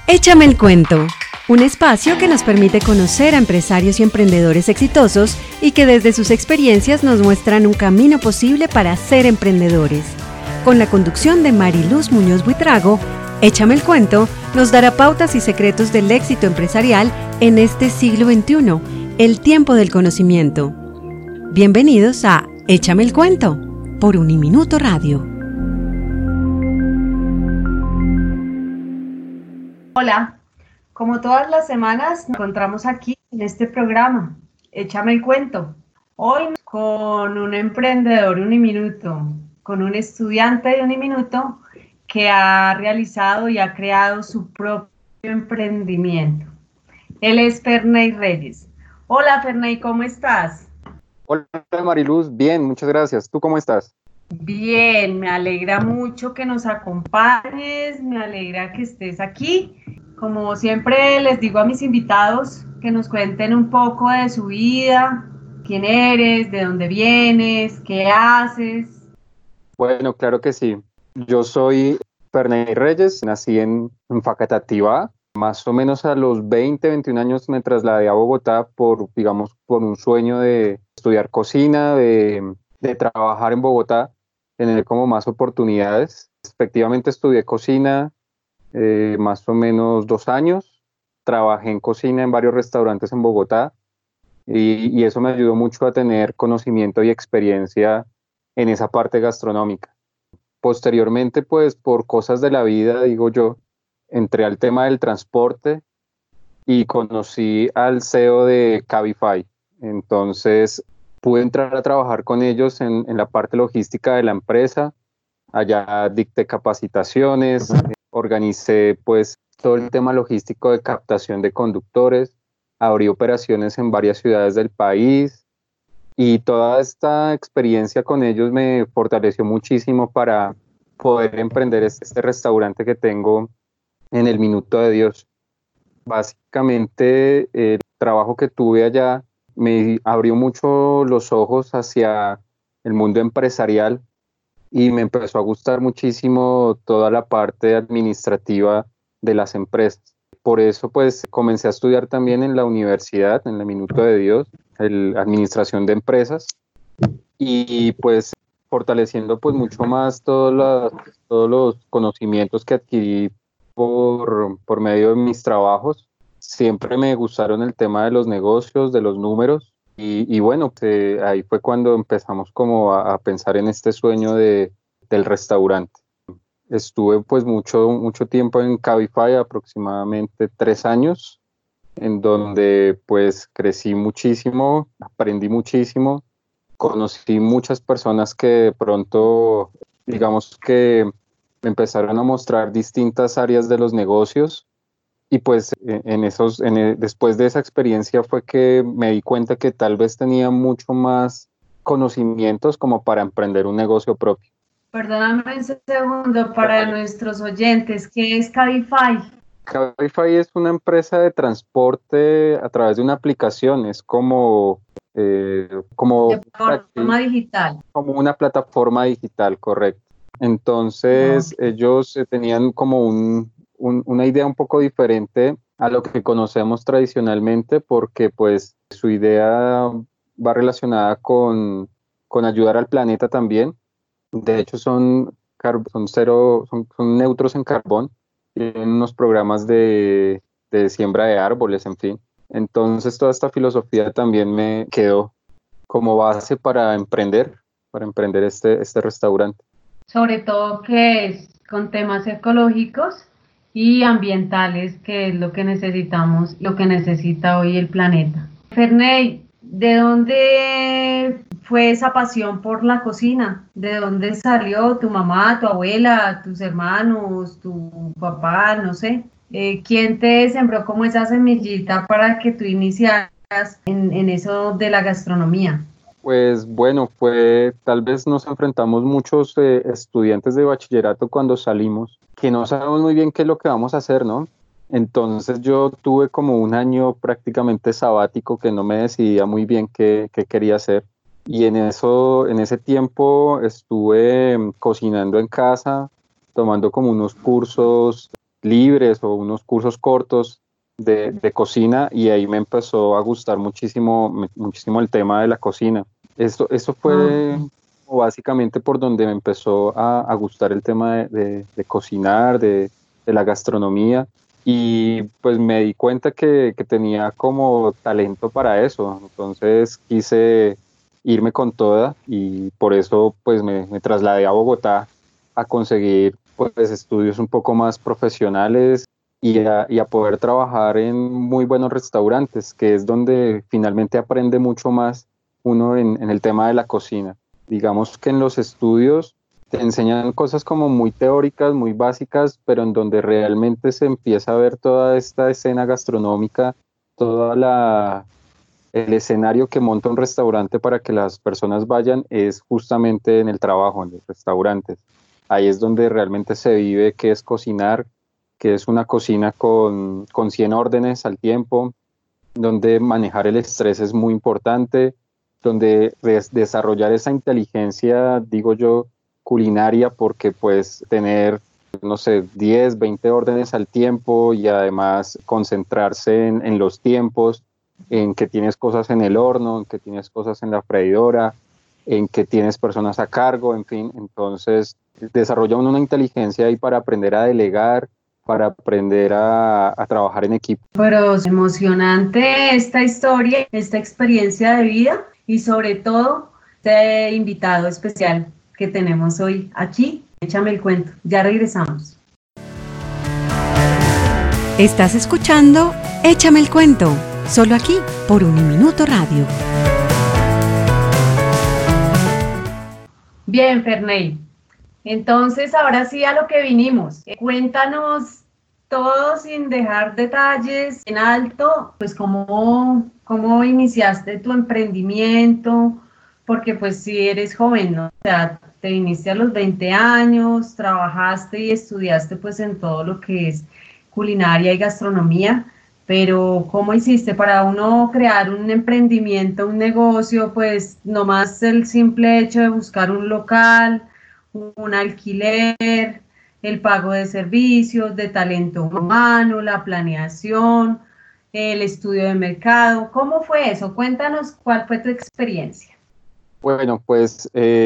Échame el cuento, un espacio que nos permite conocer a empresarios y emprendedores exitosos y que desde sus experiencias nos muestran un camino posible para ser emprendedores. Con la conducción de Mariluz Muñoz Buitrago, Échame el cuento nos dará pautas y secretos del éxito empresarial en este siglo XXI, el tiempo del conocimiento. Bienvenidos a Échame el cuento, por Uniminuto Radio. Hola, como todas las semanas nos encontramos aquí en este programa, Échame el cuento. Hoy con un emprendedor Uniminuto, con un estudiante de Uniminuto que ha realizado y ha creado su propio emprendimiento. Él es Ferney Reyes. Hola Ferney, ¿cómo estás? Hola Mariluz, bien, muchas gracias. ¿Tú cómo estás? Bien, me alegra mucho que nos acompañes, me alegra que estés aquí. Como siempre les digo a mis invitados que nos cuenten un poco de su vida, quién eres, de dónde vienes, qué haces. Bueno, claro que sí. Yo soy Ferney Reyes, nací en Facatativá. Más o menos a los 21 años me trasladé a Bogotá por un sueño de estudiar cocina, de trabajar en Bogotá, tener como más oportunidades. Efectivamente estudié cocina más o menos 2 años. Trabajé en cocina en varios restaurantes en Bogotá y eso me ayudó mucho a tener conocimiento y experiencia en esa parte gastronómica. Posteriormente, pues por cosas de la vida, digo yo, entré al tema del transporte y conocí al CEO de Cabify. Entonces pude entrar a trabajar con ellos en la parte logística de la empresa. Allá dicté capacitaciones, organicé pues todo el tema logístico de captación de conductores, abrí operaciones en varias ciudades del país y toda esta experiencia con ellos me fortaleció muchísimo para poder emprender este restaurante que tengo en el Minuto de Dios. Básicamente el trabajo que tuve allá me abrió mucho los ojos hacia el mundo empresarial y me empezó a gustar muchísimo toda la parte administrativa de las empresas. Por eso pues comencé a estudiar también en la universidad, en el Minuto de Dios, administración de empresas y pues fortaleciendo pues mucho más todos los conocimientos que adquirí por medio de mis trabajos. Siempre me gustaron el tema de los negocios, de los números y bueno, ahí fue cuando empezamos como a pensar en este sueño del restaurante. Estuve pues mucho tiempo en Cabify, aproximadamente 3 años, en donde pues crecí muchísimo, aprendí muchísimo, conocí muchas personas que de pronto, digamos que me empezaron a mostrar distintas áreas de los negocios y pues después de esa experiencia fue que me di cuenta que tal vez tenía mucho más conocimientos como para emprender un negocio propio. Perdóname un segundo para nuestros oyentes, ¿qué es Cabify? Cabify es una empresa de transporte a través de una aplicación, es como De forma digital. como una plataforma digital, correcto. Entonces ellos tenían como una idea un poco diferente a lo que conocemos tradicionalmente porque pues su idea va relacionada con ayudar al planeta también. De hecho son neutros en carbón, tienen unos programas de siembra de árboles, en fin. Entonces toda esta filosofía también me quedó como base para emprender este restaurante. Sobre todo que es con temas ecológicos y ambientales, que es lo que necesitamos, lo que necesita hoy el planeta. Ferney, ¿de dónde fue esa pasión por la cocina? ¿De dónde salió tu mamá, tu abuela, tus hermanos, tu papá, no sé? ¿Quién te sembró como esa semillita para que tú iniciaras en eso de la gastronomía? Pues bueno, tal vez nos enfrentamos muchos estudiantes de bachillerato cuando salimos, que no sabemos muy bien qué es lo que vamos a hacer, ¿no? Entonces yo tuve como un año prácticamente sabático que no me decidía muy bien qué quería hacer. Y en ese tiempo estuve cocinando en casa, tomando como unos cursos libres o unos cursos cortos de cocina, y ahí me empezó a gustar muchísimo el tema de la cocina. Eso fue básicamente por donde me empezó a gustar el tema de cocinar, de la gastronomía, y pues me di cuenta que tenía como talento para eso. Entonces quise irme con toda, y por eso pues me trasladé a Bogotá a conseguir pues estudios un poco más profesionales, y a poder trabajar en muy buenos restaurantes, que es donde finalmente aprende mucho más uno en el tema de la cocina. Digamos que en los estudios te enseñan cosas como muy teóricas, muy básicas, pero en donde realmente se empieza a ver toda esta escena gastronómica, el escenario que monta un restaurante para que las personas vayan, es justamente en el trabajo, en los restaurantes. Ahí es donde realmente se vive qué es cocinar, que es una cocina con 100 órdenes al tiempo, donde manejar el estrés es muy importante, donde desarrollar esa inteligencia, digo yo, culinaria, porque pues tener, no sé, 10, 20 órdenes al tiempo, y además concentrarse en los tiempos, en que tienes cosas en el horno, en que tienes cosas en la freidora, en que tienes personas a cargo, en fin. Entonces desarrolla uno una inteligencia ahí para aprender a delegar, para aprender a trabajar en equipo. Pero es emocionante esta historia, esta experiencia de vida y sobre todo este invitado especial que tenemos hoy aquí. Échame el cuento, ya regresamos. Estás escuchando Échame el cuento, solo aquí por Uniminuto Radio. Bien, Ferney. Entonces, ahora sí a lo que vinimos. Cuéntanos todo sin dejar detalles en alto, pues cómo iniciaste tu emprendimiento, porque pues si eres joven, ¿no? O sea, te viniste a los 20 años, trabajaste y estudiaste pues en todo lo que es culinaria y gastronomía, pero ¿cómo hiciste para uno crear un emprendimiento, un negocio? Pues nomás el simple hecho de buscar un local, un alquiler, el pago de servicios, de talento humano, la planeación, el estudio de mercado. ¿Cómo fue eso? Cuéntanos cuál fue tu experiencia. Bueno, pues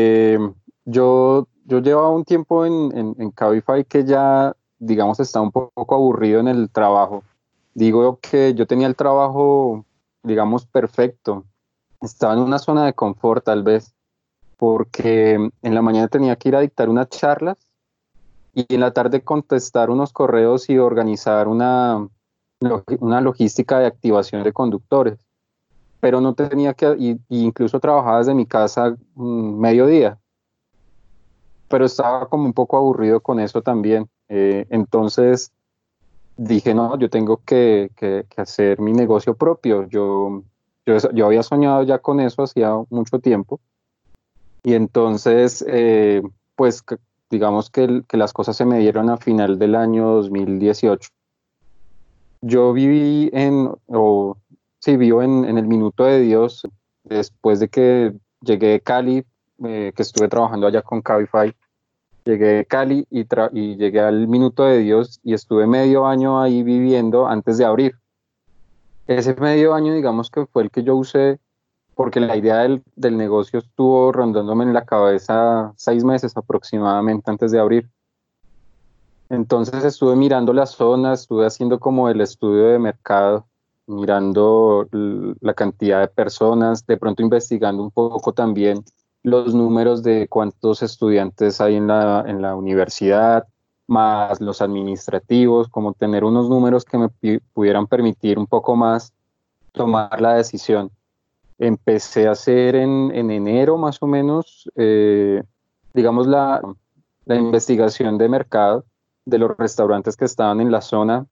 yo llevaba un tiempo en Cabify, que ya, digamos, estaba un poco aburrido en el trabajo. Digo que yo tenía el trabajo, digamos, perfecto. Estaba en una zona de confort, tal vez, porque en la mañana tenía que ir a dictar unas charlas, y en la tarde contestar unos correos y organizar una logística de activación de conductores. Pero no tenía y incluso trabajaba desde mi casa mediodía, pero estaba como un poco aburrido con eso también. Entonces dije, no, yo tengo que hacer mi negocio propio. Yo había soñado ya con eso hacía mucho tiempo, y entonces, pues digamos que las cosas se me dieron a final del año 2018. Yo vivo en el Minuto de Dios, después de que llegué de Cali, que estuve trabajando allá con Cabify. Llegué de Cali y llegué al Minuto de Dios, y estuve medio año ahí viviendo antes de abrir. Ese medio año, digamos que fue el que yo usé, porque la idea del negocio estuvo rondándome en la cabeza 6 meses aproximadamente antes de abrir. Entonces estuve mirando las zonas, estuve haciendo como el estudio de mercado, mirando la cantidad de personas, de pronto investigando un poco también los números de cuántos estudiantes hay en la universidad, más los administrativos, como tener unos números que me pudieran permitir un poco más tomar la decisión. Empecé a hacer en enero más o menos, digamos, la investigación de mercado de los restaurantes que estaban en la zona,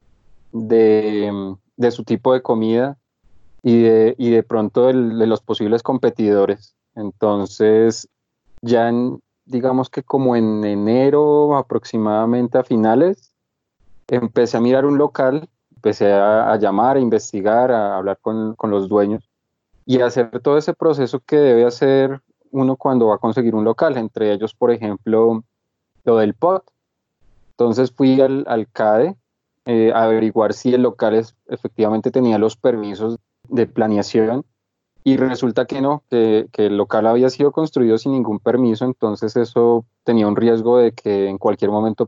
de su tipo de comida, y de pronto de los posibles competidores. Entonces, digamos que como en enero aproximadamente a finales, empecé a mirar un local, empecé a llamar, a investigar, a hablar con los dueños, y hacer todo ese proceso que debe hacer uno cuando va a conseguir un local, entre ellos, por ejemplo, lo del POT. Entonces fui al CADE a averiguar si el local efectivamente tenía los permisos de planeación y resulta que no, que el local había sido construido sin ningún permiso, entonces eso tenía un riesgo de que en cualquier momento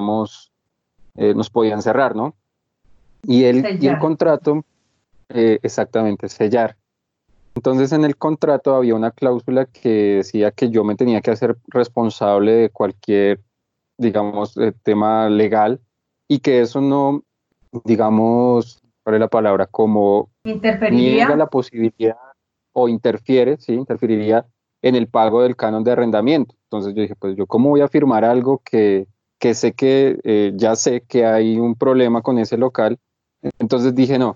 nos podían cerrar, ¿no? Y el Sellar. contrato, exactamente, sellar. Entonces en el contrato había una cláusula que decía que yo me tenía que hacer responsable de cualquier, digamos, tema legal y que eso no, digamos, ¿cuál es la palabra? Como ¿Interferiría? niega la posibilidad o interfiere, sí, interferiría en el pago del canon de arrendamiento. Entonces yo dije, pues yo cómo voy a firmar algo que sé que ya sé que hay un problema con ese local. Entonces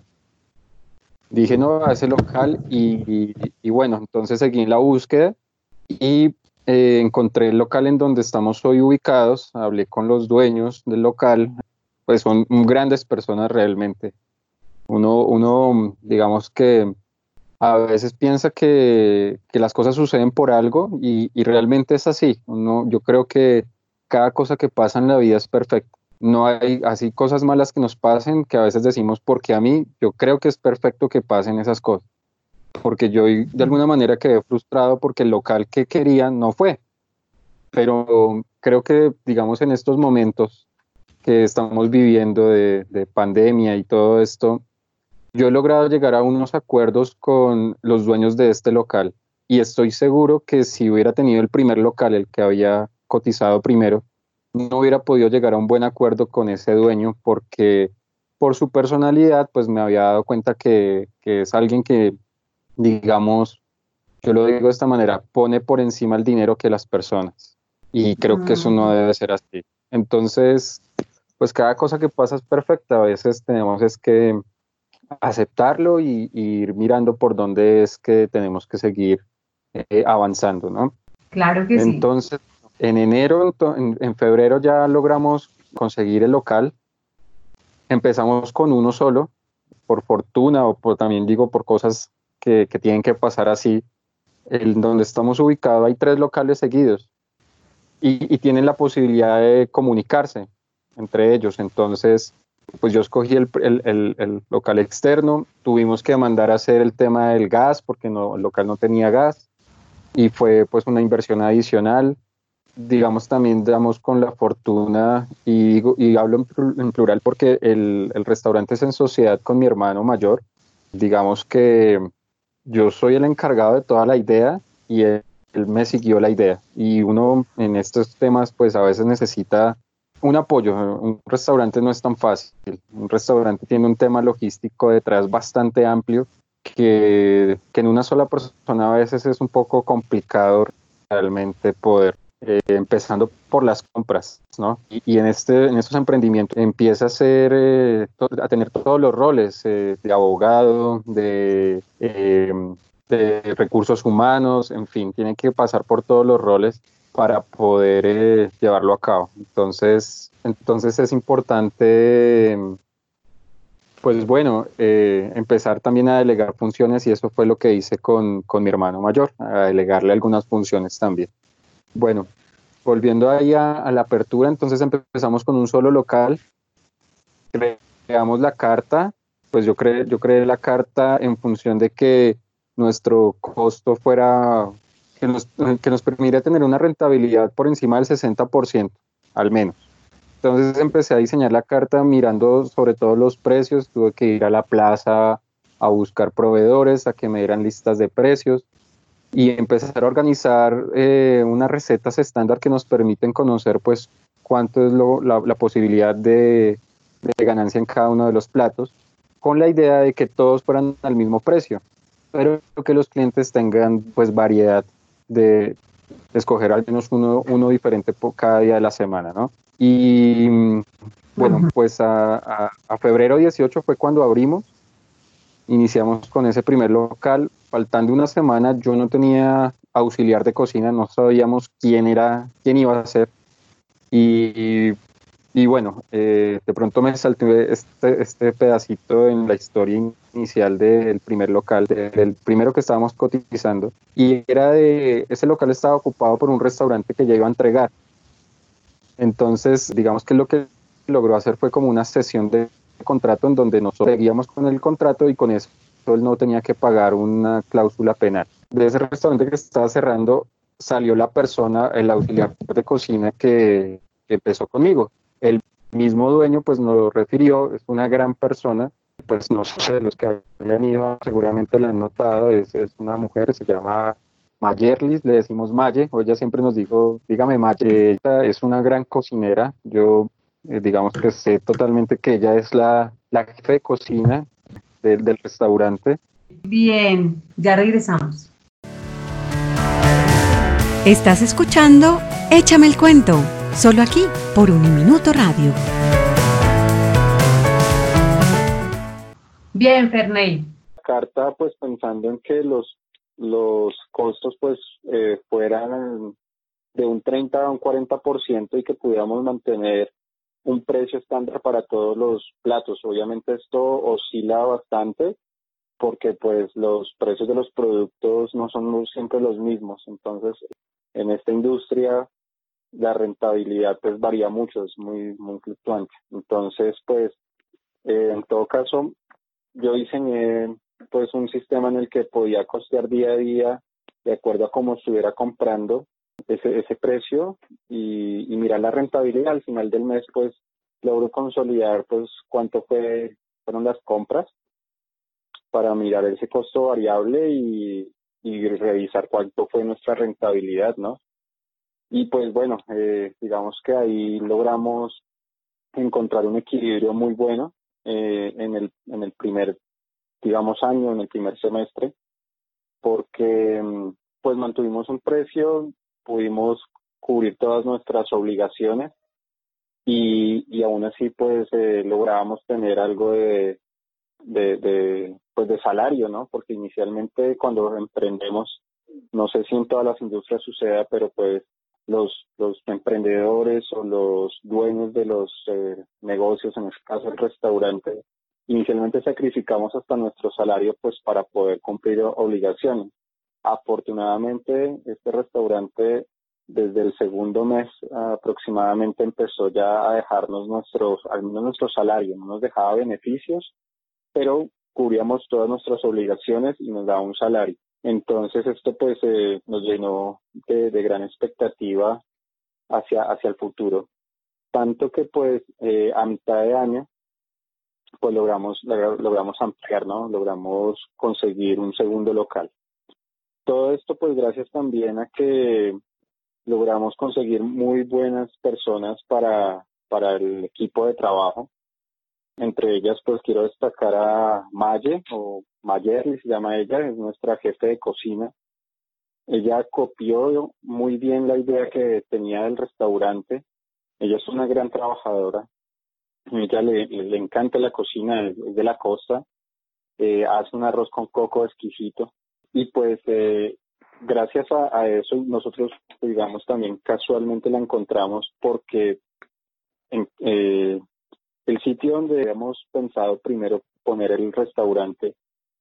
dije no a ese local y bueno, entonces seguí en la búsqueda y encontré el local en donde estamos hoy ubicados, hablé con los dueños del local, pues son grandes personas realmente. Uno digamos que a veces piensa que las cosas suceden por algo y realmente es así. Yo creo que cada cosa que pasa en la vida es perfecta. No hay así cosas malas que nos pasen que a veces decimos porque a mí yo creo que es perfecto que pasen esas cosas. Porque yo de alguna manera quedé frustrado porque el local que quería no fue. Pero creo que digamos en estos momentos que estamos viviendo de pandemia y todo esto, yo he logrado llegar a unos acuerdos con los dueños de este local y estoy seguro que si hubiera tenido el primer local, el que había cotizado primero, no hubiera podido llegar a un buen acuerdo con ese dueño porque por su personalidad, pues me había dado cuenta que es alguien que, digamos, yo lo digo de esta manera, pone por encima el dinero que las personas y creo que eso no Mm, debe ser así. Entonces, pues cada cosa que pasa es perfecta, a veces tenemos es que aceptarlo y ir mirando por dónde es que tenemos que seguir avanzando, ¿no? claro que sí. Entonces, en enero, en febrero ya logramos conseguir el local. Empezamos con uno solo, por fortuna o también digo por cosas que tienen que pasar así. Donde estamos ubicados hay 3 locales seguidos y tienen la posibilidad de comunicarse entre ellos. Entonces, pues yo escogí el local externo, tuvimos que mandar a hacer el tema del gas porque no, el local no tenía gas y fue pues una inversión adicional. Digamos, también damos con la fortuna, y hablo en plural porque el restaurante es en sociedad con mi hermano mayor. Digamos que yo soy el encargado de toda la idea y él me siguió la idea. Y uno en estos temas pues a veces necesita un apoyo. Un restaurante no es tan fácil. Un restaurante tiene un tema logístico detrás bastante amplio que en una sola persona a veces es un poco complicado realmente poder, empezando por las compras, ¿no? Y en estos emprendimientos empieza a tener todos los roles de abogado, de recursos humanos, en fin, tiene que pasar por todos los roles para poder llevarlo a cabo. Entonces es importante, pues bueno, empezar también a delegar funciones y eso fue lo que hice con mi hermano mayor, a delegarle algunas funciones también. Bueno, volviendo ahí a la apertura, entonces empezamos con un solo local, creamos la carta, pues yo creé la carta en función de que nuestro costo fuera, que nos permitiera tener una rentabilidad por encima del 60%, al menos. Entonces empecé a diseñar la carta mirando sobre todo los precios, tuve que ir a la plaza a buscar proveedores, a que me dieran listas de precios y empezar a organizar unas recetas estándar que nos permiten conocer pues cuánto es la posibilidad de ganancia en cada uno de los platos, con la idea de que todos fueran al mismo precio, pero que los clientes tengan pues variedad de escoger al menos uno diferente por cada día de la semana, ¿no? Y bueno, Ujú. pues a febrero 18 fue cuando abrimos. Iniciamos con ese primer local. Faltando una semana, yo no tenía auxiliar de cocina, no sabíamos quién iba a ser. Y, y bueno, de pronto me salté este pedacito en la historia inicial del primer local, del primero que estábamos cotizando. Ese local estaba ocupado por un restaurante que ya iba a entregar. Entonces, digamos que lo que logró hacer fue como una sesión de contrato en donde nosotros seguíamos con el contrato y con eso él no tenía que pagar una cláusula penal. De ese restaurante que estaba cerrando salió la persona, el auxiliar de cocina que empezó conmigo. El mismo dueño pues nos lo refirió, es una gran persona, pues no sé, de los que hayan ido seguramente la han notado, es una mujer, se llama Mayerlis, le decimos Maye, o ella siempre nos dijo, dígame Maye, ella es una gran cocinera, yo digamos que sé totalmente que ella es la jefe de cocina del restaurante. Bien, ya regresamos. Estás escuchando Échame el cuento, solo aquí por Uniminuto Radio. Bien, Ferney. Carta, pues pensando en que los costos pues fueran de un 30 a un 40% y que pudiéramos mantener un precio estándar para todos los platos. Obviamente esto oscila bastante porque pues los precios de los productos no son siempre los mismos. Entonces, en esta industria la rentabilidad pues varía mucho, es muy fluctuante. Entonces, pues en todo caso, yo diseñé pues un sistema en el que podía costear día a día de acuerdo a cómo estuviera comprando ese precio y mirar la rentabilidad. Al final del mes pues logro consolidar pues cuánto fueron las compras para mirar ese costo variable y revisar cuánto fue nuestra rentabilidad, ¿no? Y pues bueno, digamos que ahí logramos encontrar un equilibrio muy bueno en el primer, digamos, año, en el primer semestre, porque pues mantuvimos un precio, pudimos cubrir todas nuestras obligaciones y aún así pues lográbamos tener algo pues de salario, ¿no? Porque inicialmente cuando emprendemos, no sé si en todas las industrias suceda, pero pues los emprendedores o los dueños de los negocios, en este caso el restaurante, inicialmente sacrificamos hasta nuestro salario pues para poder cumplir obligaciones. Afortunadamente, este restaurante desde el segundo mes aproximadamente empezó ya a dejarnos al menos nuestro salario, no nos dejaba beneficios, pero cubríamos todas nuestras obligaciones y nos daba un salario. Entonces esto pues nos llenó de gran expectativa hacia el futuro. Tanto que pues a mitad de año pues logramos ampliar, ¿no? Logramos conseguir un segundo local. Todo esto pues gracias también a que logramos conseguir muy buenas personas para el equipo de trabajo. Entre ellas, pues quiero destacar a Maye, o Mayerly se llama ella, es nuestra jefe de cocina. Ella copió muy bien la idea que tenía del restaurante. Ella es una gran trabajadora. A ella le encanta la cocina, es de la costa. Hace un arroz con coco exquisito. Y pues gracias a eso nosotros, digamos, también casualmente la encontramos porque el sitio donde habíamos pensado primero poner el restaurante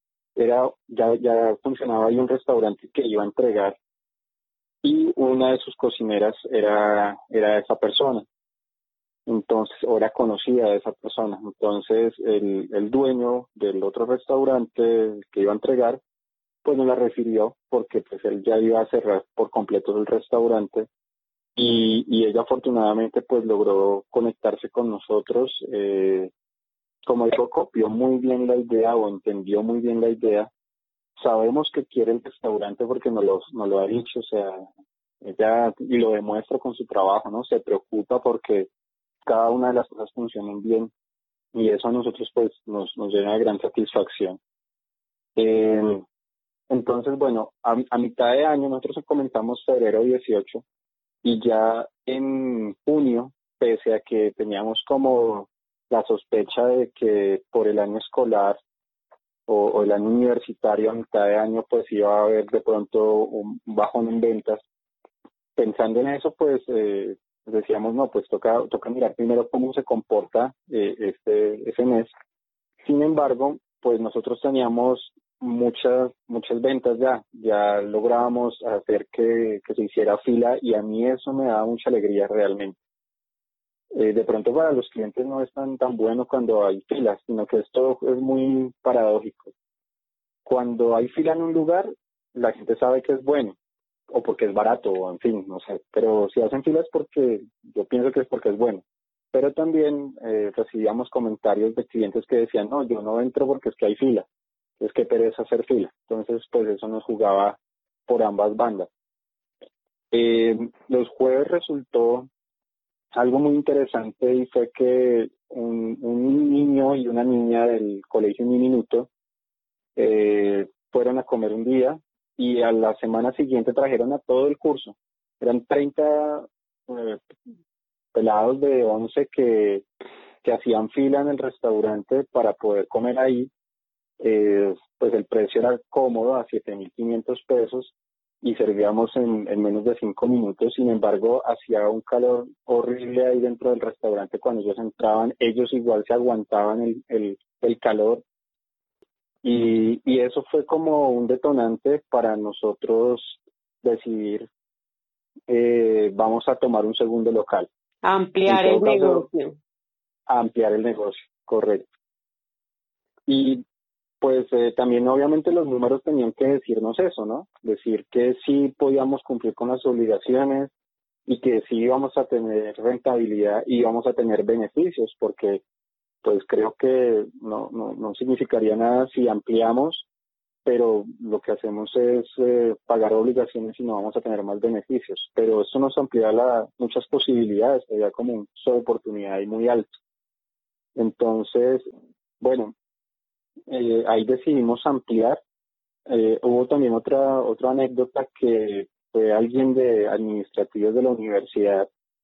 ya funcionaba ahí un restaurante que iba a entregar y una de sus cocineras era esa persona, entonces, o era conocida de esa persona. Entonces el dueño del otro restaurante que iba a entregar pues nos la refirió porque pues él ya iba a cerrar por completo el restaurante. Y ella afortunadamente pues logró conectarse con nosotros, como digo, copió muy bien la idea o entendió muy bien la idea. Sabemos que quiere el restaurante porque nos lo ha dicho, o sea, ella, y lo demuestra con su trabajo, ¿no? Se preocupa porque cada una de las cosas funcionen bien y eso a nosotros pues nos llena de gran satisfacción. Entonces, bueno, a mitad de año nosotros comenzamos febrero 18 y ya en junio, pese a que teníamos como la sospecha de que por el año escolar o el año universitario a mitad de año pues iba a haber de pronto un bajón en ventas, pensando en eso pues decíamos no, pues toca mirar primero cómo se comporta ese mes. Sin embargo, pues nosotros teníamos muchas ventas ya lográbamos hacer que se hiciera fila y a mí eso me daba mucha alegría realmente. De pronto para los clientes no es tan bueno cuando hay filas, sino que esto es muy paradójico. Cuando hay fila en un lugar, la gente sabe que es bueno, o porque es barato, o en fin, no sé. Pero si hacen filas porque yo pienso que es porque es bueno. Pero también recibíamos comentarios de clientes que decían, no, yo no entro porque es que hay fila, es que pereza hacer fila. Entonces, pues eso nos jugaba por ambas bandas. Los jueves resultó algo muy interesante y fue que un niño y una niña del colegio Mi Minuto fueron a comer un día y a la semana siguiente trajeron a todo el curso. Eran 30 pelados de 11 que hacían fila en el restaurante para poder comer ahí. Pues el precio era cómodo, a 7.500 pesos, y servíamos en menos de 5 minutos. Sin embargo, hacía un calor horrible ahí dentro del restaurante. Cuando ellos entraban, ellos igual se aguantaban el calor. Y eso fue como un detonante para nosotros decidir, vamos a tomar un segundo local. Ampliar el negocio. Ampliar el negocio, correcto. Y pues también obviamente los números tenían que decirnos eso, ¿no? Decir que sí podíamos cumplir con las obligaciones y que sí íbamos a tener rentabilidad y íbamos a tener beneficios, porque pues creo que no significaría nada si ampliamos, pero lo que hacemos es pagar obligaciones y no vamos a tener más beneficios. Pero esto nos amplía muchas posibilidades, sería como un de oportunidad y muy alto. Entonces, bueno, ahí decidimos ampliar. Hubo también otra anécdota que fue alguien de administrativos de la universidad.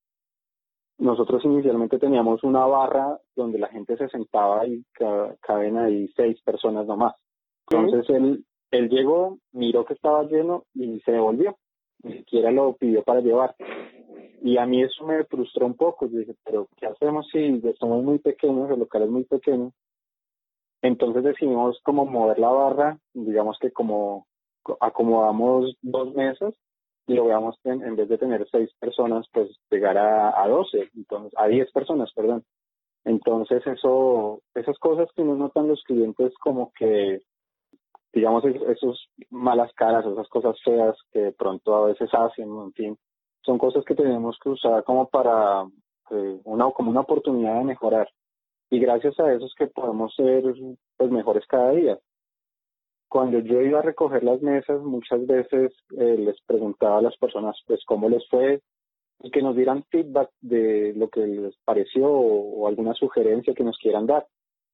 Nosotros inicialmente teníamos una barra donde la gente se sentaba y caben ahí 6 personas nomás. Entonces él llegó, miró que estaba lleno y se devolvió. Ni siquiera lo pidió para llevar. Y a mí eso me frustró un poco. Yo dije, pero ¿qué hacemos si somos muy pequeños, el local es muy pequeño? Entonces decidimos como mover la barra, digamos que como acomodamos 2 mesas y lo veamos en vez de tener 6 personas, pues llegar a 12, entonces a 10 personas, perdón. Entonces esas cosas que nos notan los clientes como que, digamos, esos malas caras, esas cosas feas que de pronto a veces hacen, en fin, son cosas que tenemos que usar como para como una oportunidad de mejorar. Y gracias a eso es que podemos ser pues mejores cada día. Cuando yo iba a recoger las mesas, muchas veces les preguntaba a las personas pues cómo les fue y que nos dieran feedback de lo que les pareció o alguna sugerencia que nos quieran dar.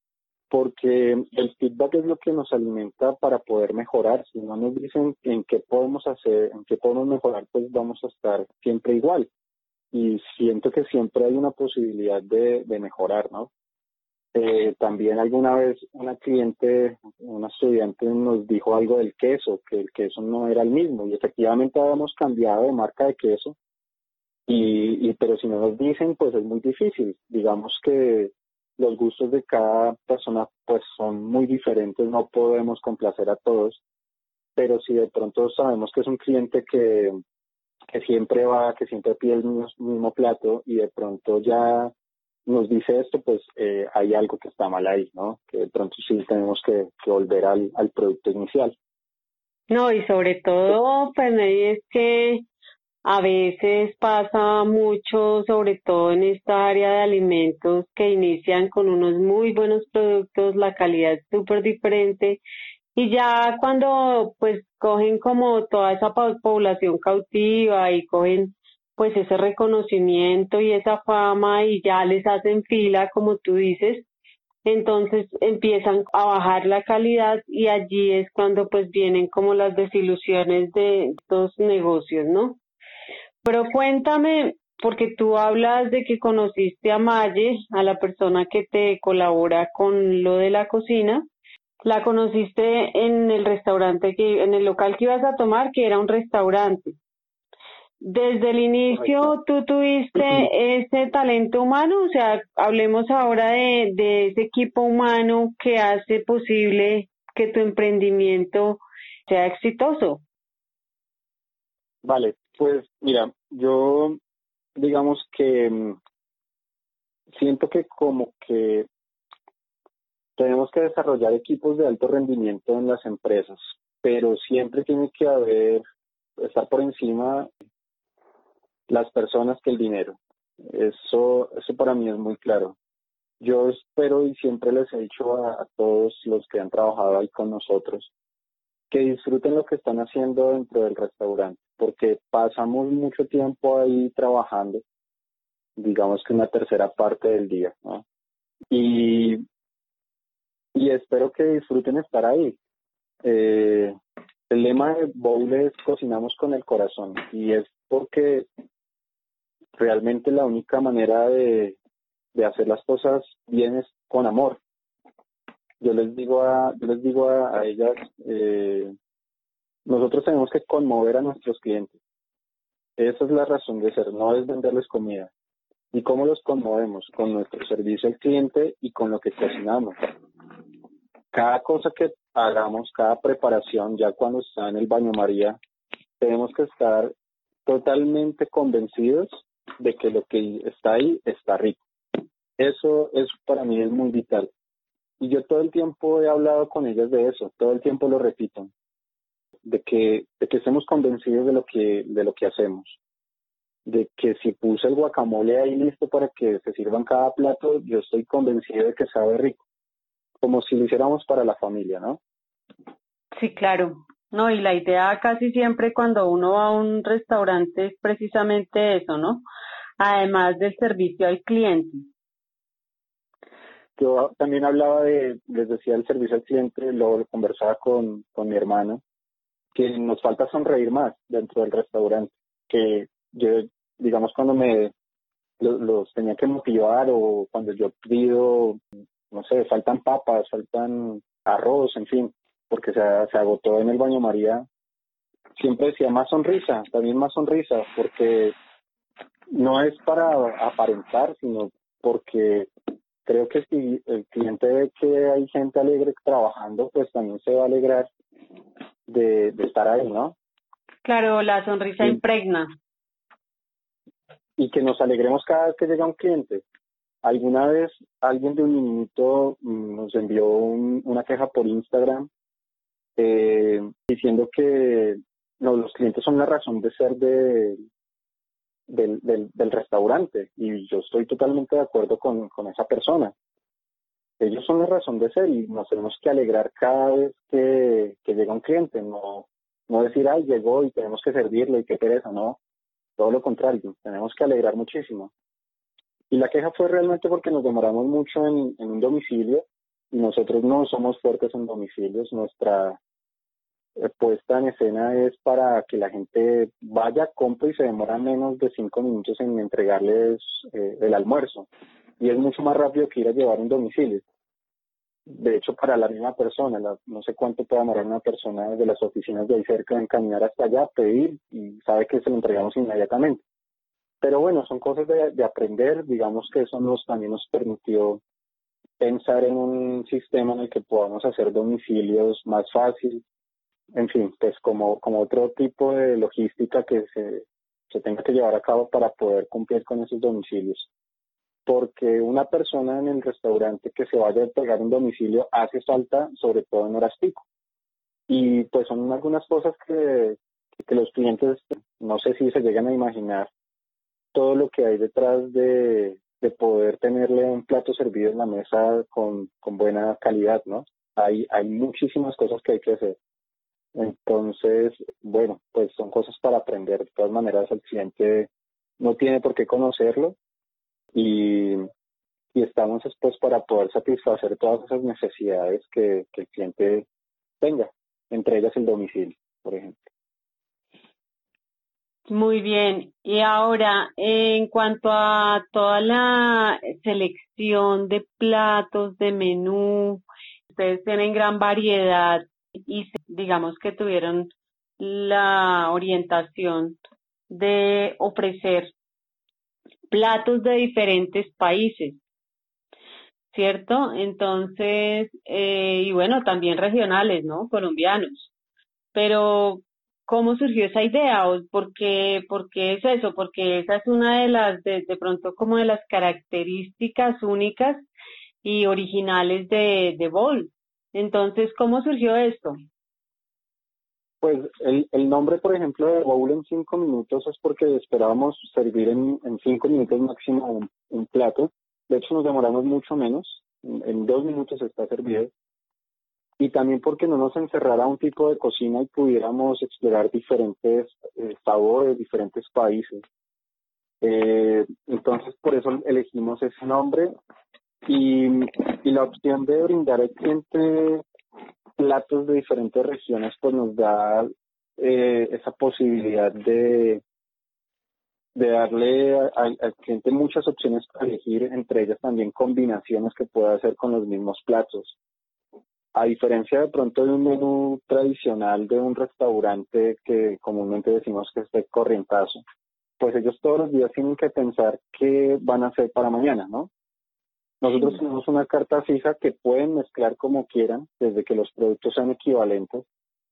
Porque el feedback es lo que nos alimenta para poder mejorar. Si no nos dicen en qué podemos hacer, en qué podemos mejorar, pues vamos a estar siempre igual. Y siento que siempre hay una posibilidad de mejorar, ¿no? También alguna vez una estudiante nos dijo algo del queso, que el queso no era el mismo, y efectivamente habíamos cambiado de marca de queso, pero si no nos dicen, pues es muy difícil. Digamos que los gustos de cada persona pues son muy diferentes, no podemos complacer a todos, pero si de pronto sabemos que es un cliente que siempre que siempre pide el mismo plato y de pronto ya nos dice esto, pues hay algo que está mal ahí, ¿no? Que de pronto sí tenemos que volver al producto inicial. No, y sobre todo, pues es que a veces pasa mucho, sobre todo en esta área de alimentos, que inician con unos muy buenos productos, la calidad es súper diferente, y ya cuando pues cogen como toda esa población cautiva y cogen pues ese reconocimiento y esa fama y ya les hacen fila, como tú dices, entonces empiezan a bajar la calidad y allí es cuando pues vienen como las desilusiones de estos negocios, ¿no? Pero cuéntame, porque tú hablas de que conociste a Maye, a la persona que te colabora con lo de la cocina. La conociste en el restaurante, en el local que ibas a tomar, que era un restaurante. Desde el inicio, ¿tú tuviste ese talento humano? O sea, hablemos ahora de ese equipo humano que hace posible que tu emprendimiento sea exitoso. Vale, pues mira, yo digamos que siento que como que tenemos que desarrollar equipos de alto rendimiento en las empresas, pero siempre tiene que estar por encima las personas que el dinero. Eso para mí es muy claro. Yo espero y siempre les he dicho a todos los que han trabajado ahí con nosotros que disfruten lo que están haciendo dentro del restaurante, porque pasamos mucho tiempo ahí trabajando, digamos que una tercera parte del día, ¿no? Y, y espero que disfruten estar ahí. Eh, el lema de Bowl es cocinamos con el corazón y es porque realmente la única manera de hacer las cosas bien es con amor. Yo les digo a ellas, nosotros tenemos que conmover a nuestros clientes. Esa es la razón de ser, no es venderles comida. ¿Y cómo los conmovemos? Con nuestro servicio al cliente y con lo que cocinamos. Cada cosa que hagamos, cada preparación, ya cuando está en el baño María, tenemos que estar totalmente convencidos de que lo que está ahí está rico. Eso para mí es muy vital. Y yo todo el tiempo he hablado con ellas de eso, todo el tiempo lo repito, de que estemos convencidos de lo que hacemos. De que si puse el guacamole ahí listo para que se sirvan cada plato, yo estoy convencido de que sabe rico, como si lo hiciéramos para la familia, ¿no? Sí, claro. No, y la idea casi siempre cuando uno va a un restaurante es precisamente eso, ¿no? Además del servicio al cliente. Yo también les decía el servicio al cliente, lo conversaba con mi hermano, que nos falta sonreír más dentro del restaurante, que yo, digamos, cuando los tenía que motivar o cuando yo pido, no sé, faltan papas, faltan arroz, en fin, porque se agotó en el baño María, siempre decía más sonrisa, también más sonrisa, porque no es para aparentar, sino porque creo que si el cliente ve que hay gente alegre trabajando, pues también se va a alegrar de estar ahí, ¿no? Claro, la sonrisa Y, impregna. y que nos alegremos cada vez que llega un cliente. Alguna vez alguien de un minuto nos envió una queja por Instagram diciendo que no, los clientes son la razón de ser del restaurante y yo estoy totalmente de acuerdo con esa persona. Ellos son la razón de ser y nos tenemos que alegrar cada vez que llega un cliente, no decir, ay, llegó y tenemos que servirle y qué pereza, no, todo lo contrario, tenemos que alegrar muchísimo. Y la queja fue realmente porque nos demoramos mucho en un domicilio y nosotros no somos fuertes en domicilios. Nuestra puesta en escena es para que la gente vaya, compre y se demora menos de 5 minutos en entregarles el almuerzo. Y es mucho más rápido que ir a llevar un domicilio. De hecho, para la misma persona, no sé cuánto puede demorar una persona desde las oficinas de ahí cerca en caminar hasta allá, pedir y sabe que se lo entregamos inmediatamente. Pero bueno, son cosas de aprender, digamos que eso también nos permitió pensar en un sistema en el que podamos hacer domicilios más fácil, en fin, pues como otro tipo de logística que se tenga que llevar a cabo para poder cumplir con esos domicilios. Porque una persona en el restaurante que se vaya a entregar un domicilio hace falta, sobre todo en horas pico. Y pues son algunas cosas que los clientes no sé si se llegan a imaginar todo lo que hay detrás de poder tenerle un plato servido en la mesa con buena calidad, ¿no? Hay muchísimas cosas que hay que hacer. Entonces, bueno, pues son cosas para aprender. De todas maneras, el cliente no tiene por qué conocerlo y estamos pues para poder satisfacer todas esas necesidades que el cliente tenga, entre ellas el domicilio, por ejemplo. Muy bien. Y ahora, en cuanto a toda la selección de platos, de menú, ustedes tienen gran variedad y digamos que tuvieron la orientación de ofrecer platos de diferentes países, ¿cierto? Entonces, y bueno, también regionales, ¿no? Colombianos. Pero ¿cómo surgió esa idea? ¿O por qué es eso? Porque esa es una de las, de pronto como de las características únicas y originales de Bowl. Entonces, ¿cómo surgió esto? Pues el nombre, por ejemplo, de bowl en 5 minutos es porque esperábamos servir en 5 minutos máximo un plato. De hecho, nos demoramos mucho menos. En 2 minutos está servido. Y también porque no nos encerrara un tipo de cocina y pudiéramos explorar diferentes sabores, diferentes países. Entonces, por eso elegimos ese nombre y la opción de brindar al cliente platos de diferentes regiones, pues nos da esa posibilidad de darle al cliente muchas opciones para elegir, entre ellas también combinaciones que pueda hacer con los mismos platos. A diferencia de pronto de un menú tradicional de un restaurante que comúnmente decimos que es de corrientazo, pues ellos todos los días tienen que pensar qué van a hacer para mañana, ¿no? Nosotros tenemos una carta fija que pueden mezclar como quieran, desde que los productos sean equivalentes,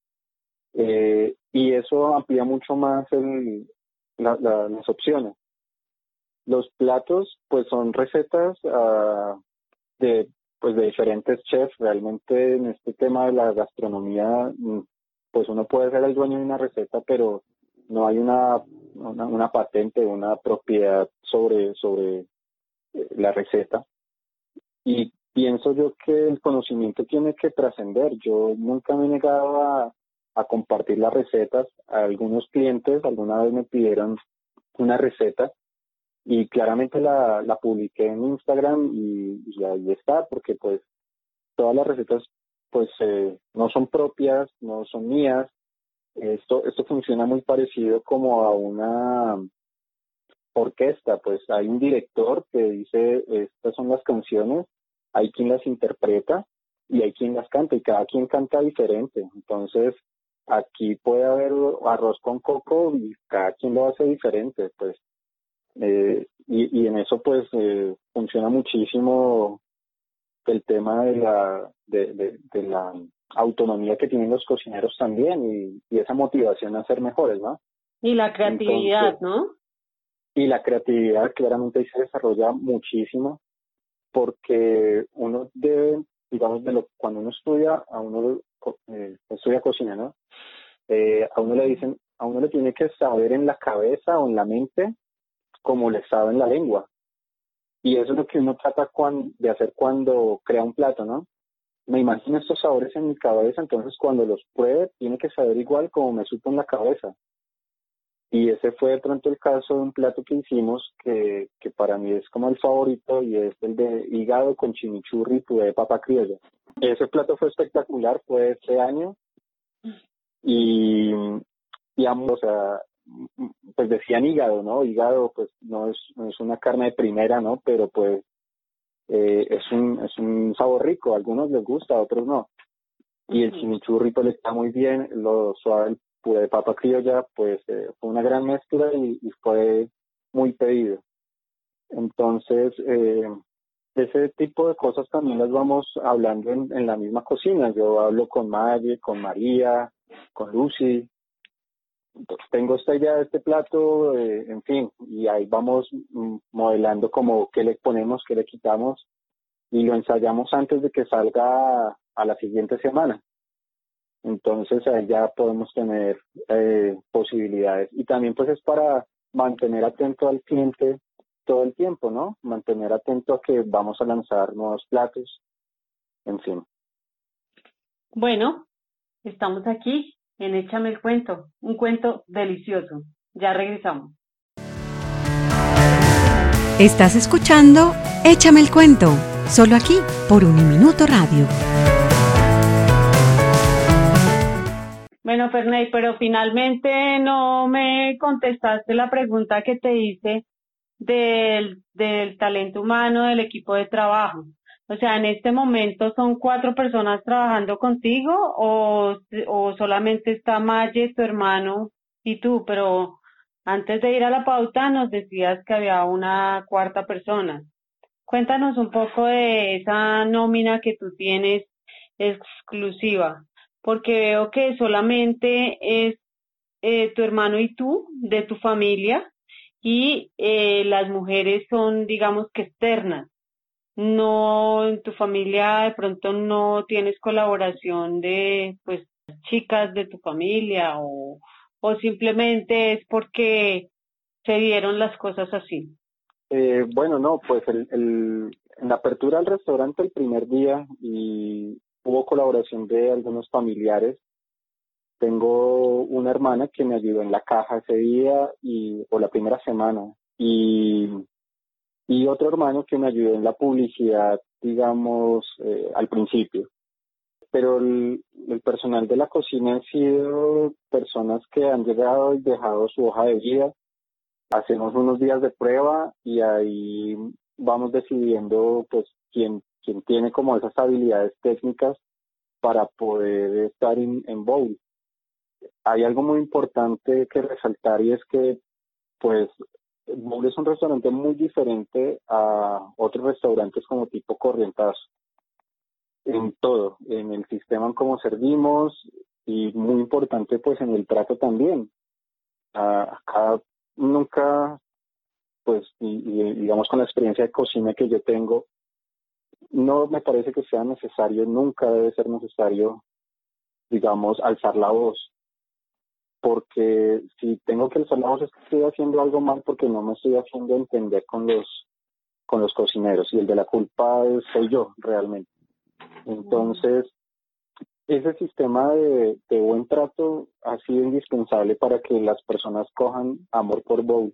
y eso amplía mucho más las opciones. Los platos, pues son recetas de diferentes chefs. Realmente en este tema de la gastronomía, pues uno puede ser el dueño de una receta, pero no hay una patente, una propiedad sobre la receta. Y pienso yo que el conocimiento tiene que trascender. Yo nunca me he negado a compartir las recetas. A algunos clientes alguna vez me pidieron una receta y claramente la publiqué en Instagram y ahí está, porque pues todas las recetas pues no son propias, no son mías. Esto funciona muy parecido como a una orquesta, pues hay un director que dice estas son las canciones, hay quien las interpreta y hay quien las canta y cada quien canta diferente. Entonces aquí puede haber arroz con coco y cada quien lo hace diferente, pues y en eso pues funciona muchísimo el tema de la autonomía que tienen los cocineros también y esa motivación a ser mejores, ¿no? Y la creatividad, Entonces, ¿no? y la creatividad claramente ahí se desarrolla muchísimo porque uno debe, digamos, cuando uno estudia, estudia cocina, ¿no? A uno le dicen, a uno le tiene que saber en la cabeza o en la mente como le sabe en la lengua. Y eso es lo que uno trata de hacer cuando crea un plato, ¿no? Me imagino estos sabores en mi cabeza, entonces cuando los pruebe tiene que saber igual como me supo en la cabeza. Y ese fue de pronto el caso de un plato que hicimos que para mí es como el favorito y es el de hígado con chimichurri y puré de papa criolla. Ese plato fue espectacular, fue este año y ambos, o sea, pues decían hígado, ¿no? Hígado pues no es una carne de primera, ¿no? Pero pues es un sabor rico, a algunos les gusta, a otros no. Y el chimichurri pues le está muy bien, lo suave, el puré de papa criolla, pues fue una gran mezcla y fue muy pedido. Entonces, ese tipo de cosas también las vamos hablando en la misma cocina. Yo hablo con Maggie, con María, con Lucy. Entonces, tengo esta idea de este plato, en fin, y ahí vamos modelando como qué le ponemos, qué le quitamos, y lo ensayamos antes de que salga a la siguiente semana. Entonces ahí ya podemos tener posibilidades. Y también pues es para mantener atento al cliente todo el tiempo, ¿no? Mantener atento a que vamos a lanzar nuevos platos, en fin. Bueno, estamos aquí en Échame el cuento, un cuento delicioso. Ya regresamos. Estás escuchando Échame el cuento, solo aquí por Uniminuto Radio. Bueno, Ferney, pero finalmente no me contestaste la pregunta que te hice del talento humano del equipo de trabajo. O sea, en este momento son 4 personas trabajando contigo o solamente está Maye, tu hermano y tú, pero antes de ir a la pauta nos decías que había una 4ª persona. Cuéntanos un poco de esa nómina que tú tienes exclusiva, porque veo que solamente es tu hermano y tú, de tu familia, y las mujeres son, digamos que externas. No, en tu familia de pronto no tienes colaboración de, pues, chicas de tu familia o simplemente es porque se dieron las cosas así. Bueno, no, pues en la apertura del restaurante el primer día y hubo colaboración de algunos familiares. Tengo una hermana que me ayudó en la caja ese día o la primera semana y otro hermano que me ayudó en la publicidad, digamos, al principio. Pero el personal de la cocina han sido personas que han llegado y dejado su hoja de vida. Hacemos unos días de prueba y ahí vamos decidiendo pues quién tiene como esas habilidades técnicas para poder estar en bowl. Hay algo muy importante que resaltar y es que pues bowl es un restaurante muy diferente a otros restaurantes como tipo Corrientazo en todo, en el sistema en cómo servimos y muy importante pues en el trato también. Acá nunca pues y digamos con la experiencia de cocina que yo tengo, no me parece que sea necesario, nunca debe ser necesario, digamos, alzar la voz, porque si tengo que alzar la voz es que estoy haciendo algo mal porque no me estoy haciendo entender con los cocineros y el de la culpa soy yo realmente. Entonces, ese sistema de buen trato ha sido indispensable para que las personas cojan amor por bowl.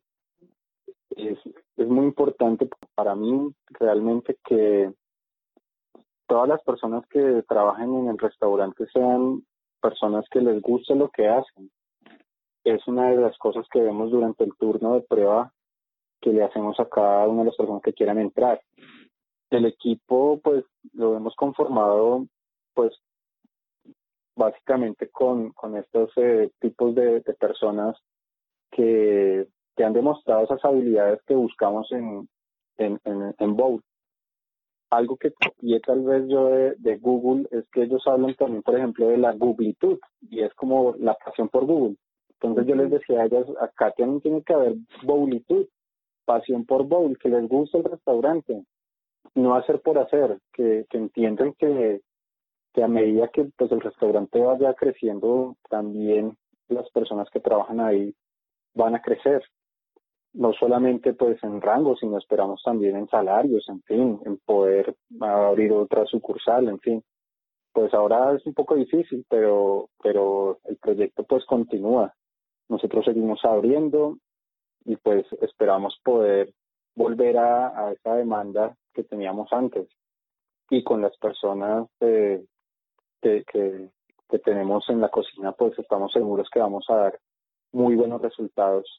Es muy importante para mí realmente que todas las personas que trabajen en el restaurante sean personas que les guste lo que hacen. Es una de las cosas que vemos durante el turno de prueba que le hacemos a cada una de las personas que quieran entrar. El equipo, pues, lo hemos conformado, pues, básicamente con estos tipos de personas que han demostrado esas habilidades que buscamos en Bowl. Algo que copié tal vez yo de Google es que ellos hablan también, por ejemplo, de la Googlitud, y es como la pasión por Google. Entonces yo les decía a ellas, acá también tiene que haber Bowlitud, pasión por Bowl, que les guste el restaurante, no hacer por hacer, que entiendan que a medida que pues el restaurante vaya creciendo, también las personas que trabajan ahí van a crecer, no solamente pues en rango, sino esperamos también en salarios, en fin, en poder abrir otra sucursal, en fin. Pues ahora es un poco difícil, pero el proyecto pues continúa. Nosotros seguimos abriendo y pues esperamos poder volver a esa demanda que teníamos antes y con las personas que tenemos en la cocina, pues estamos seguros que vamos a dar muy buenos resultados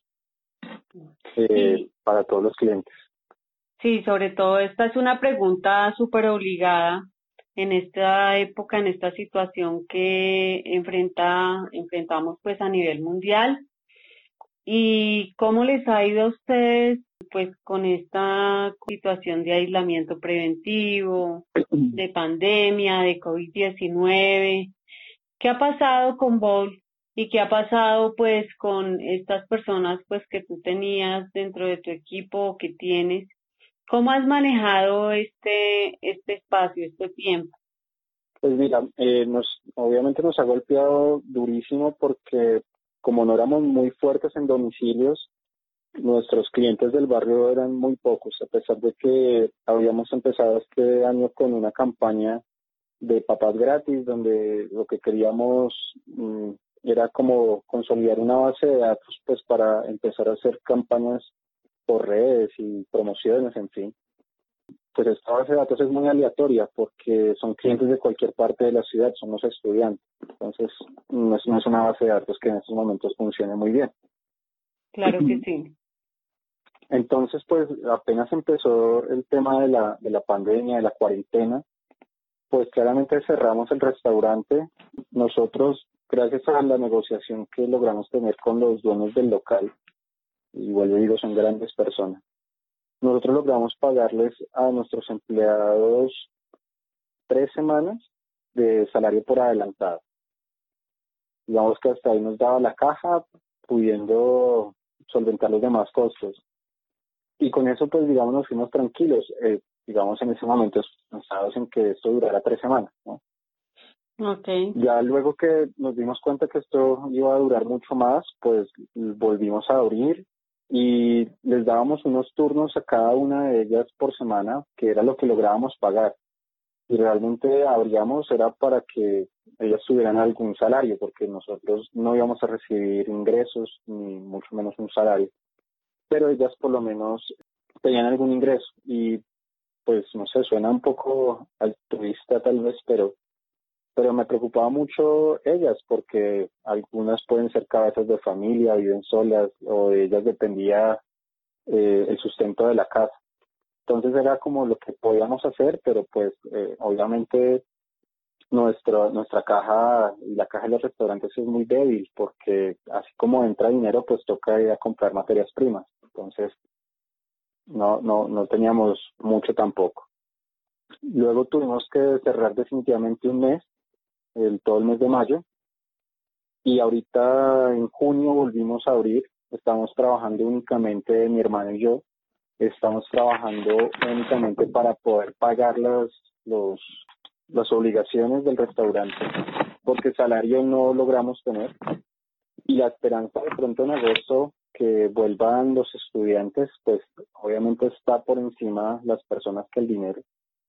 para todos los clientes. Sí, sobre todo esta es una pregunta súper obligada en esta época, en esta situación que enfrentamos pues a nivel mundial. ¿Y cómo les ha ido a ustedes pues con esta situación de aislamiento preventivo, de pandemia, de COVID-19? ¿Qué ha pasado con Bowl y qué ha pasado pues con estas personas pues que tú tenías dentro de tu equipo o que tienes? ¿Cómo has manejado este espacio, este tiempo? Pues mira, obviamente nos ha golpeado durísimo porque como no éramos muy fuertes en domicilios, nuestros clientes del barrio eran muy pocos, a pesar de que habíamos empezado este año con una campaña de papas gratis, donde lo que queríamos era como consolidar una base de datos pues para empezar a hacer campañas por redes y promociones, en fin. Pues esta base de datos es muy aleatoria porque son clientes de cualquier parte de la ciudad, somos estudiantes. Entonces, no es una base de datos que en estos momentos funcione muy bien. Claro que sí. Entonces, pues apenas empezó el tema de la pandemia, de la cuarentena, pues claramente cerramos el restaurante. Nosotros, gracias a la negociación que logramos tener con los dueños del local, y vuelvo y digo, son grandes personas, nosotros logramos pagarles a nuestros empleados 3 semanas de salario por adelantado. digamos que hasta ahí nos daba la caja, pudiendo solventar los demás costos. Y con eso, pues, digamos, nos fuimos tranquilos, digamos, en ese momento pensados en que esto durara 3 semanas, ¿no? Okay. Ya luego que nos dimos cuenta que esto iba a durar mucho más, pues volvimos a abrir y les dábamos unos turnos a cada una de ellas por semana, que era lo que lográbamos pagar. Y realmente abríamos era para que ellas tuvieran algún salario, porque nosotros no íbamos a recibir ingresos, ni mucho menos un salario. Pero ellas por lo menos tenían algún ingreso. Y pues no sé, suena un poco altruista tal vez, pero me preocupaba mucho ellas, porque algunas pueden ser cabezas de familia, viven solas, o de ellas dependía el sustento de la casa. Entonces era como lo que podíamos hacer, pero pues obviamente nuestra caja y la caja de los restaurantes es muy débil, porque así como entra dinero, pues toca ir a comprar materias primas. Entonces no teníamos mucho tampoco. Luego tuvimos que cerrar definitivamente un mes, todo el mes de mayo, y ahorita en junio volvimos a abrir. Estamos trabajando únicamente mi hermano y yo. Estamos trabajando únicamente para poder pagar las obligaciones del restaurante, porque salario no logramos tener. Y la esperanza de pronto en agosto que vuelvan los estudiantes, pues obviamente está por encima las personas que el dinero.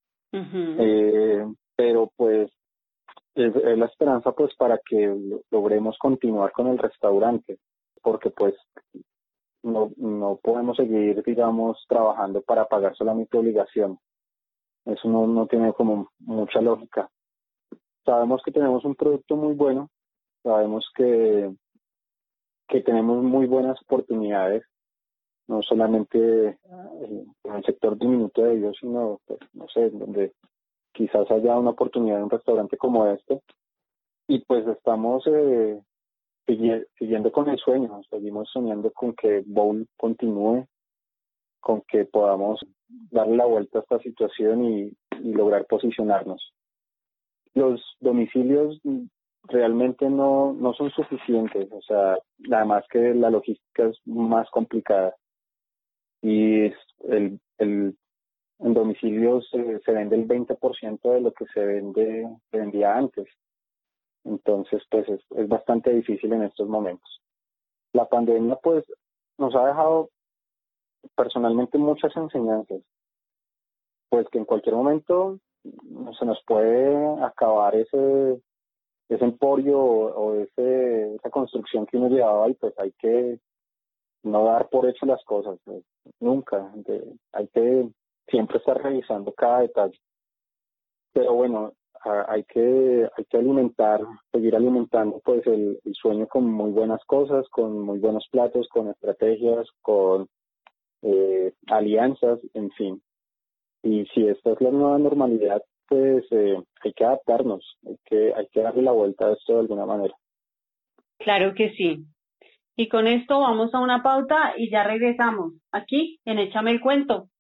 Pero pues es la esperanza pues para que logremos continuar con el restaurante, porque pues no podemos seguir, digamos, trabajando para pagar solamente obligación. Eso no tiene como mucha lógica. Sabemos que tenemos un producto muy bueno, sabemos que tenemos muy buenas oportunidades, no solamente en el sector diminuto de ellos, sino, pues, no sé, donde quizás haya una oportunidad en un restaurante como este. Y pues estamos siguiendo con el sueño, seguimos soñando con que Bowl continúe, con que podamos darle la vuelta a esta situación y lograr posicionarnos. Los domicilios realmente no son suficientes, o sea, nada más que la logística es más complicada. Y en domicilios se vende el 20% de lo que se vendía antes. Entonces, pues es bastante difícil en estos momentos. La pandemia, pues, nos ha dejado personalmente muchas enseñanzas. Pues que en cualquier momento se nos puede acabar ese emporio o esa construcción que uno llevaba, y pues hay que no dar por hecho las cosas, nunca. Hay que siempre estar revisando cada detalle. Pero bueno, hay que seguir alimentando pues el sueño con muy buenas cosas, con muy buenos platos, con estrategias, con alianzas, en fin. Y si esta es la nueva normalidad, pues hay que adaptarnos, hay que darle la vuelta a esto de alguna manera. Claro que sí. Y con esto vamos a una pauta y ya regresamos aquí en Échame el Cuento.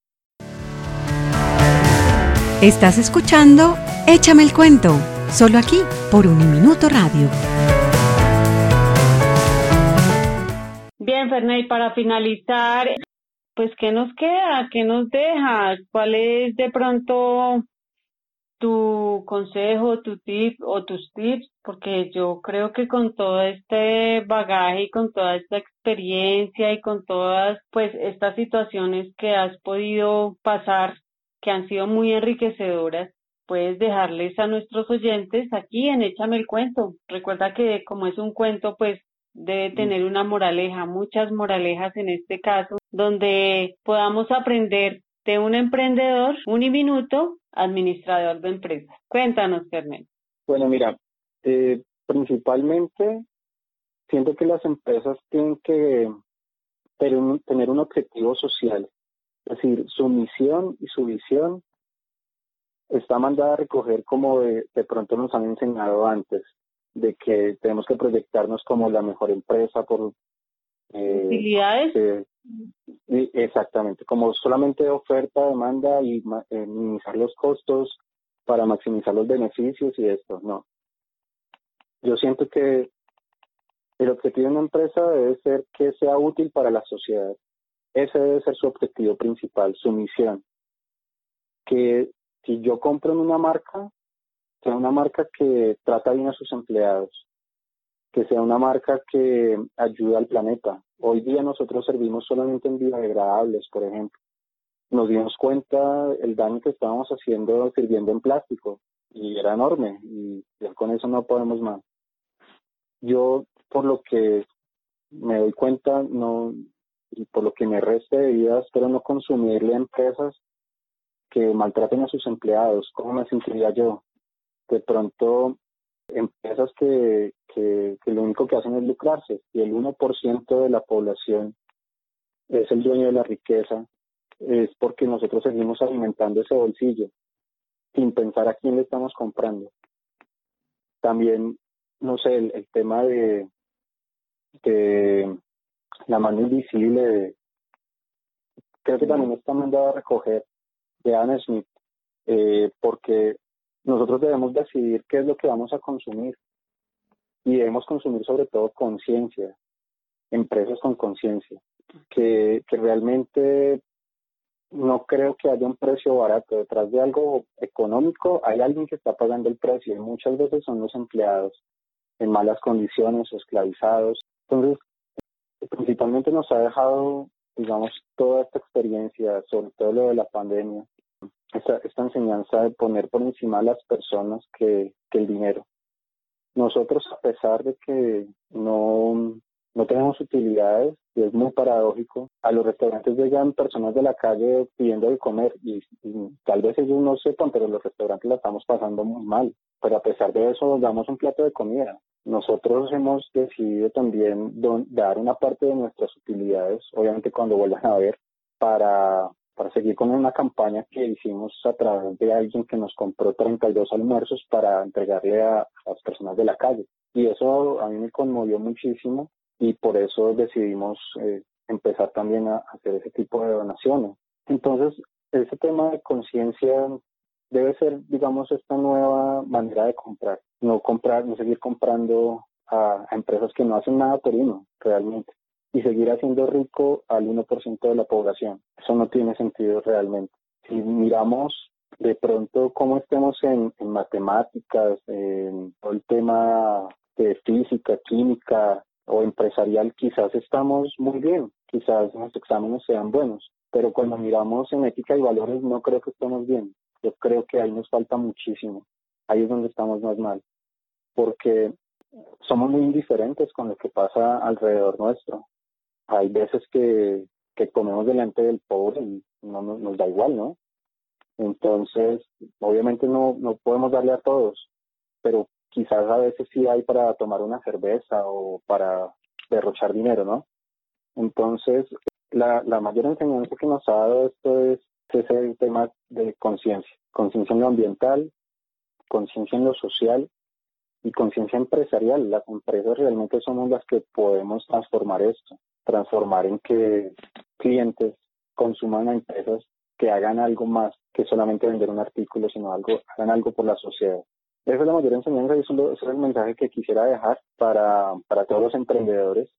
Estás escuchando Échame el Cuento, solo aquí por Uniminuto Radio. Bien, Ferney, para finalizar, pues, ¿qué nos queda? ¿Qué nos dejas? ¿Cuál es de pronto tu consejo, tu tip o tus tips? Porque yo creo que con todo este bagaje y con toda esta experiencia y con todas pues estas situaciones que has podido pasar, que han sido muy enriquecedoras, puedes dejarles a nuestros oyentes aquí en Échame el Cuento. Recuerda que como es un cuento, pues debe tener una moraleja, muchas moralejas en este caso, donde podamos aprender de un emprendedor uniminuto, administrador de empresas. Cuéntanos, Fernando. Bueno, mira, principalmente siento que las empresas tienen que tener un objetivo social. Es decir, su misión y su visión está mandada a recoger como de pronto nos han enseñado antes, de que tenemos que proyectarnos como la mejor empresa por utilidades. Exactamente, como solamente oferta, demanda y minimizar los costos para maximizar los beneficios y esto, no. Yo siento que El objetivo de una empresa debe ser que sea útil para la sociedad. Ese debe ser su objetivo principal, su misión. Que si yo compro en una marca, sea una marca que trata bien a sus empleados, que sea una marca que ayuda al planeta. Hoy día nosotros servimos solamente en biodegradables, por ejemplo. Nos dimos cuenta el daño que estábamos haciendo sirviendo en plástico y era enorme y ya con eso no podemos más. Yo, por lo que me doy cuenta, no, y por lo que me reste de vida, espero no consumirle a empresas que maltraten a sus empleados. ¿Cómo me sentiría yo? De pronto, empresas que lo único que hacen es lucrarse y el 1% de la población es el dueño de la riqueza, es porque nosotros seguimos alimentando ese bolsillo sin pensar a quién le estamos comprando. También, no sé, el tema de la mano invisible, creo que también está mandado a recoger de Adam Smith, porque nosotros debemos decidir qué es lo que vamos a consumir y debemos consumir sobre todo conciencia, empresas con conciencia, que realmente no creo que haya un precio barato. Detrás de algo económico hay alguien que está pagando el precio y muchas veces son los empleados en malas condiciones o esclavizados. Entonces, principalmente nos ha dejado, digamos, toda esta experiencia, sobre todo lo de la pandemia, esta enseñanza de poner por encima a las personas que el dinero. Nosotros, a pesar de que no tenemos utilidades, y es muy paradójico, a los restaurantes llegan personas de la calle pidiendo de comer y tal vez ellos no sepan, pero los restaurantes la estamos pasando muy mal. Pero a pesar de eso, nos damos un plato de comida. Nosotros hemos decidido también dar una parte de nuestras utilidades, obviamente cuando vuelvan a ver, para seguir con una campaña que hicimos a través de alguien que nos compró 32 almuerzos para entregarle a las personas de la calle. Y eso a mí me conmovió muchísimo y por eso decidimos empezar también a hacer ese tipo de donaciones. Entonces, ese tema de conciencia debe ser, digamos, esta nueva manera de comprar, no seguir comprando a empresas que no hacen nada por uno, realmente, y seguir haciendo rico al 1% de la población. Eso no tiene sentido realmente. Si miramos de pronto cómo estemos en matemáticas, en todo el tema de física, química o empresarial, quizás estamos muy bien, quizás los exámenes sean buenos, pero cuando miramos en ética y valores no creo que estemos bien. Yo creo que ahí nos falta muchísimo. Ahí es donde estamos más mal, porque somos muy indiferentes con lo que pasa alrededor nuestro. Hay veces que comemos delante del pobre y no nos da igual, ¿no? Entonces, obviamente no podemos darle a todos, pero quizás a veces sí hay para tomar una cerveza o para derrochar dinero, ¿no? Entonces, la mayor enseñanza que nos ha dado esto es ese tema de conciencia en lo ambiental, conciencia en lo social y conciencia empresarial. Las empresas realmente somos las que podemos transformar esto, transformar en que clientes consuman a empresas que hagan algo más que solamente vender un artículo, sino hagan algo por la sociedad. Esa es la mayor enseñanza y ese es el mensaje que quisiera dejar para todos los emprendedores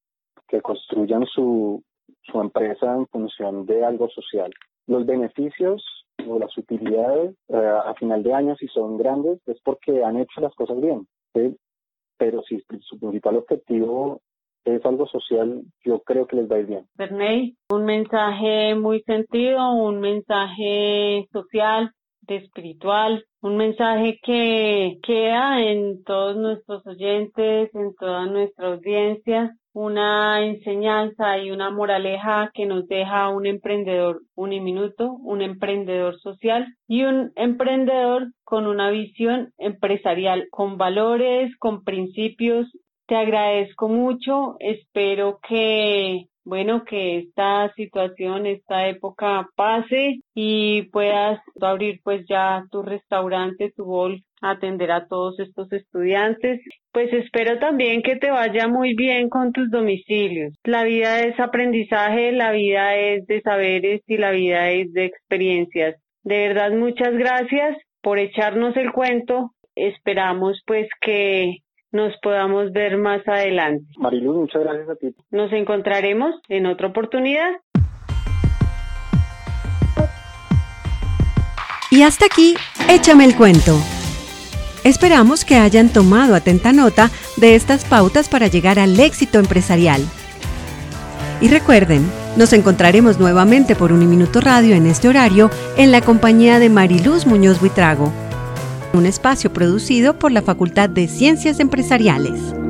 que construyan su empresa en función de algo social. Los beneficios o las utilidades a final de año, si son grandes, es porque han hecho las cosas bien, ¿sí? Pero si su principal objetivo es algo social, yo creo que les va a ir bien. Ferney, un mensaje muy sentido, un mensaje social, espiritual, un mensaje que queda en todos nuestros oyentes, en toda nuestra audiencia, una enseñanza y una moraleja que nos deja un emprendedor uniminuto, un emprendedor social y un emprendedor con una visión empresarial, con valores, con principios. Te agradezco mucho, espero que esta situación, esta época pase y puedas abrir pues ya tu restaurante, tu hall, atender a todos estos estudiantes. Pues espero también que te vaya muy bien con tus domicilios. La vida es aprendizaje, la vida es de saberes y la vida es de experiencias. De verdad, muchas gracias por echarnos el cuento. Esperamos pues que nos podamos ver más adelante. Mariluz, muchas gracias a ti. Nos encontraremos en otra oportunidad. Y hasta aquí, échame el cuento. Esperamos que hayan tomado atenta nota de estas pautas para llegar al éxito empresarial. Y recuerden, nos encontraremos nuevamente por Uniminuto Radio en este horario en la compañía de Mariluz Muñoz Buitrago, un espacio producido por la Facultad de Ciencias Empresariales.